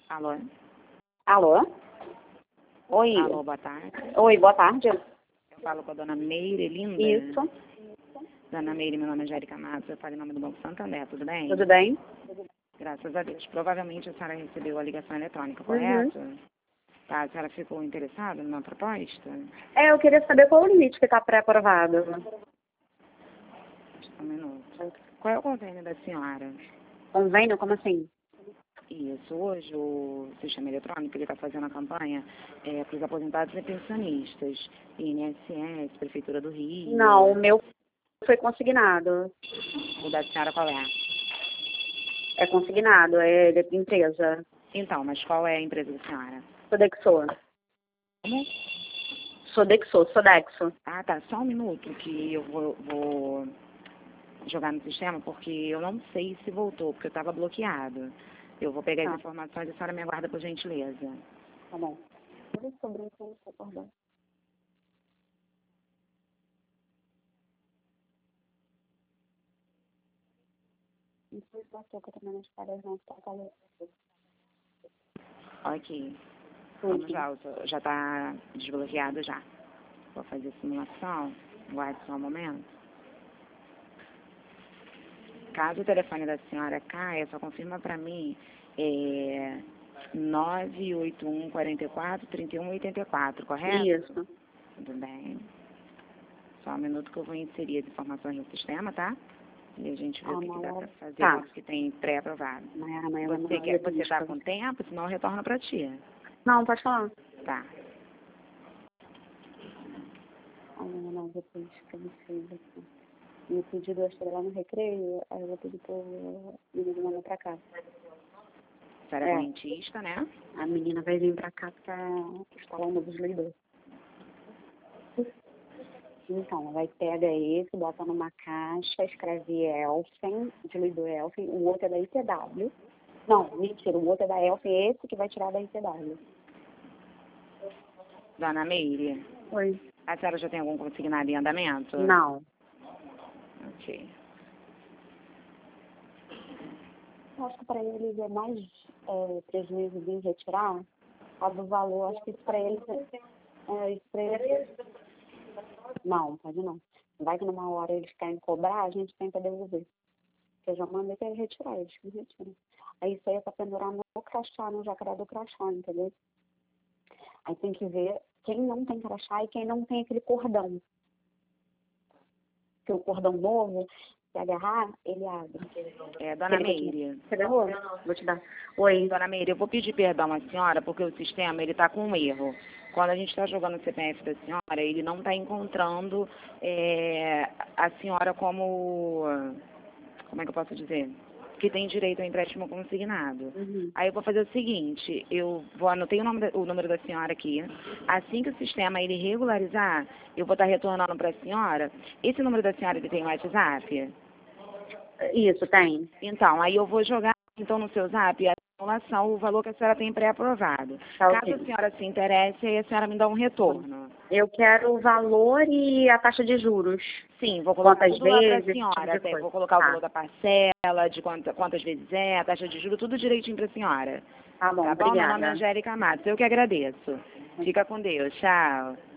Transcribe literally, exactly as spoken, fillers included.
Alô? Alô? Oi. Alô, boa tarde. Oi, boa tarde. Eu falo com a dona Meire Linda. Isso. Dona Meire, meu nome é Jérica Matos, eu falo em nome do Banco Santander, tudo bem? Tudo bem? Graças a Deus. Provavelmente a senhora recebeu a ligação eletrônica, Uhum. correto? Tá, a senhora ficou interessada numa proposta? É, eu queria saber qual o limite que está pré-aprovado. Só um minuto. Qual é o convênio da senhora? Convênio? Como assim? Isso, hoje o sistema eletrônico está fazendo a campanha é, para os aposentados e pensionistas, I N S S, Prefeitura do Rio. Não, o meu foi consignado. O da senhora qual é? É consignado, é de empresa. Então, mas qual é a empresa da senhora? Sodexo. Como? Sodexo, Sodexo. Ah, tá, só um minuto que eu vou, vou jogar no sistema, porque eu não sei se voltou, porque eu estava bloqueado. Eu vou pegar Tá. as informações e a senhora me aguarda, por gentileza. Tá bom. Tudo sobre isso, eu não sei acordar. Não sei se você que eu também nas férias não está falando. Ok. Vamos lá, já está desbloqueado já. Vou fazer a simulação. Aguarde só um momento. Caso o telefone da senhora caia, só confirma para mim é nove oito um, quatro quatro, três um oito quatro, correto? Isso. Tudo bem. Só um minuto que eu vou inserir as informações no sistema, tá? E a gente vê Ah, o que, que dá Maiara. para fazer, Tá. quanto que tem pré-aprovado. Amanhã, amanhã vai Você mandar quer, um você tá pra com você. tempo? Senão eu retorno para ti. Não, pode falar. Tá. Amanhã não, depois que eu me fiz aqui. E o pedido eu estou lá no recreio, aí eu vou pedir pro menino mandar pra cá. A senhora é É. correntista, né? A menina vai vir pra cá pra instalar um novo desligador. Então, ela vai pega esse, bota numa caixa, escreve Elfen, desligador Elfen, o outro é da I T W. Não, mentira, o outro é da Elfen, esse que vai tirar da I T W. Dona Meire, Oi. a senhora já tem algum consignado em andamento? Não. Ok. Eu acho que para eles é mais é, prejuízo de retirar, a do valor, acho que isso para eles é, é isso para eles. Não, pode não. Vai que numa hora eles querem cobrar, a gente tenta devolver. Eu já mandei para eles retirar, eles que retiram. Aí isso aí é para pendurar no crachá, no jacaré do crachá, entendeu? Aí tem que ver quem não tem crachá e quem não tem aquele cordão. Porque o cordão novo, se agarrar, ele abre. É, Dona Meire. Você agarrou? Vou te dar. Oi. Dona Meire, eu vou pedir perdão à senhora, porque o sistema, ele está com um erro. Quando a gente está jogando o C P F da senhora, ele não está encontrando é, a senhora como... Como é que eu posso dizer? Que tem direito ao empréstimo consignado. Uhum. Aí eu vou fazer o seguinte, eu vou anotar o, nome da, o número da senhora aqui. Assim que o sistema ele regularizar, eu vou estar retornando para a senhora. Esse número da senhora ele tem WhatsApp? Isso, tem. Então, aí eu vou jogar então no seu zap a simulação, o valor que a senhora tem pré-aprovado. Tá, Caso ok. a senhora se interesse, aí a senhora me dá um retorno. Eu quero o valor e a taxa de juros. Sim, vou colocar Quantas tudo lá para a vezes, senhora. tipo de Até, coisa. vou colocar o Tá. valor da parcela, de quanta, quantas vezes é, a taxa de juros, tudo direitinho para a senhora. Tá bom, Tá bom? Meu nome é obrigada. Angélica Matos. Eu que agradeço. Fica com Deus. Tchau.